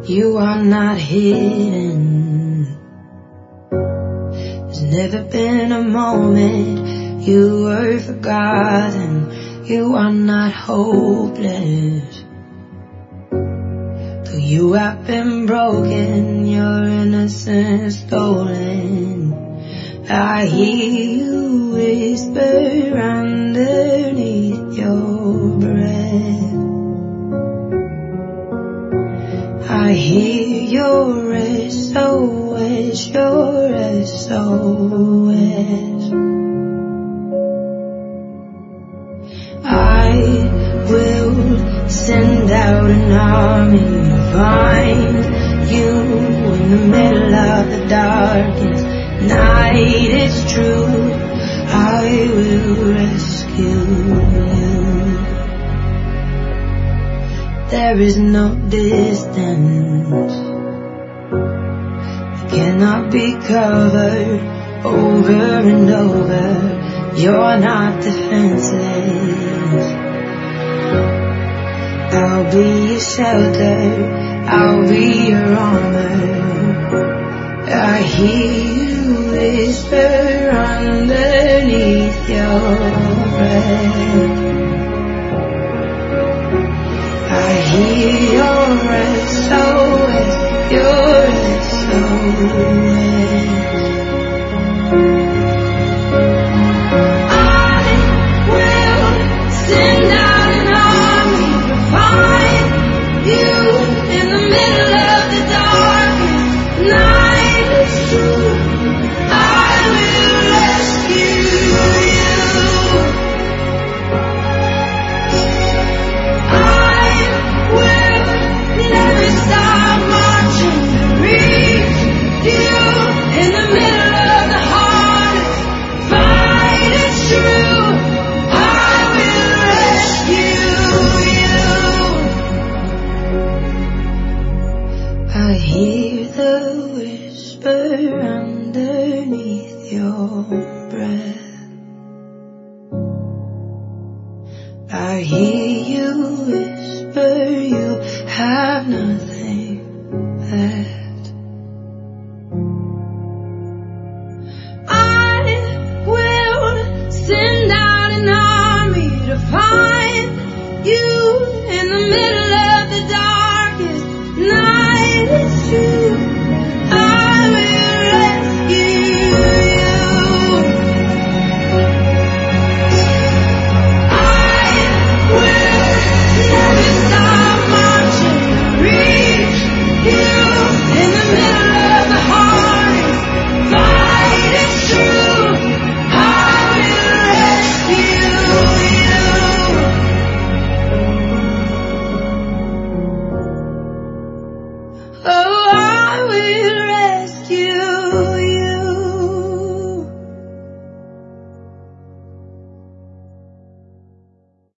You are not hidden. There's never been a moment you were forgotten. You are not hopeless. Though you have been broken, your innocence stolen, I hear you whisper underneath your breath. I hear your SOS, your SOS. I will send out an army to find you in the middle of the darkest night. It's true, I will rescue you. There is no distance that cannot be covered over and over. You're not defenseless. I'll be your shelter, I'll be your armor. I hear you whisper underneath your breath. I hear your SOS, your SOS. I will send out an army to find you in the middle of the darkest night. It's true, I will rescue you. I will never stop marching to reach you in the middle of the hardest fight. It's true, I will rescue you. I hear the whisper underneath your breath. I hear